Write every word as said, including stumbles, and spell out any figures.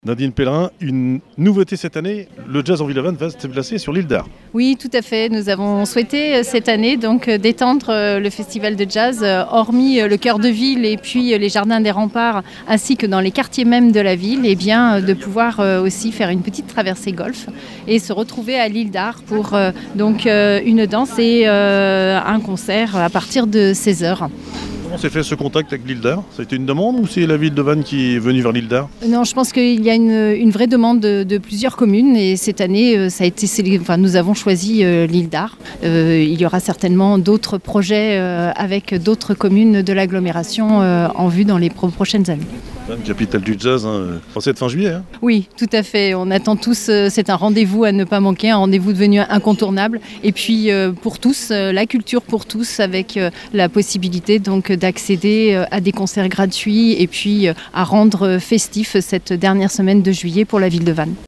Nadine Pellerin, une nouveauté cette année, le jazz en Ville-de-Vannes va se déplacer sur l'île d'Ar. Oui, tout à fait. Nous avons souhaité cette année donc d'étendre le festival de jazz, hormis le cœur de ville et puis les jardins des remparts, ainsi que dans les quartiers même de la ville, et bien de pouvoir aussi faire une petite traversée golf et se retrouver à l'île d'Ar pour donc une danse et un concert à partir de seize heures. Comment s'est fait ce contact avec l'île d'Ar ? Ça a été une demande ou c'est la ville de Vannes qui est venue vers l'île d'Ar ? Non, je pense qu'il y a une, une vraie demande de, de plusieurs communes et cette année, ça a été, enfin, nous avons choisi euh, l'île d'Ar. Euh, il y aura certainement d'autres projets euh, avec d'autres communes de l'agglomération euh, en vue dans les pro- prochaines années. Vannes, capitale du jazz, hein, cette fin juillet. Hein. Oui, tout à fait. On attend tous, euh, c'est un rendez-vous à ne pas manquer, un rendez-vous devenu incontournable. Et puis euh, pour tous, euh, la culture pour tous, avec euh, la possibilité donc d'accéder euh, à des concerts gratuits et puis euh, à rendre festif cette dernière semaine de juillet pour la ville de Vannes.